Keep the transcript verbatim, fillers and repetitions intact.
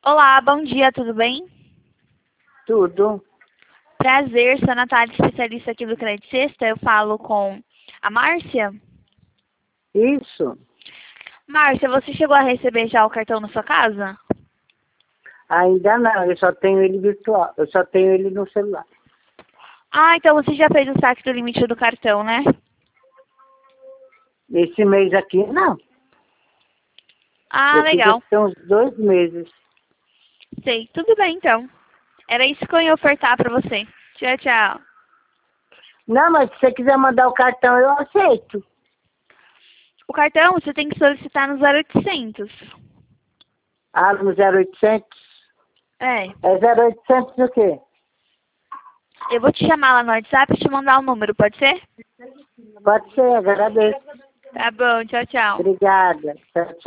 Olá, bom dia, tudo bem? Tudo. Prazer, sou a Natália, especialista aqui do Crédito Sexta. Eu falo com a Márcia. Isso. Márcia, você chegou a receber já o cartão na sua casa? Ainda não, eu só tenho ele virtual, eu só tenho ele no celular. Ah, então você já fez o saque do limite do cartão, né? Esse mês aqui, não. Ah, Eu fiz legal. aqui tem uns dois meses. Sei, tudo bem então. Era isso que eu ia ofertar pra você. Tchau, tchau. Não, mas se você quiser mandar o cartão, eu aceito. O cartão você tem que solicitar no zero oitocentos. Ah, no zero oitocentos? É, É zero oitocentos o quê? eu vou te chamar lá no WhatsApp e te mandar o número, pode ser? Pode ser, agradeço. Tá bom, tchau, tchau. Obrigada. Tchau, tchau.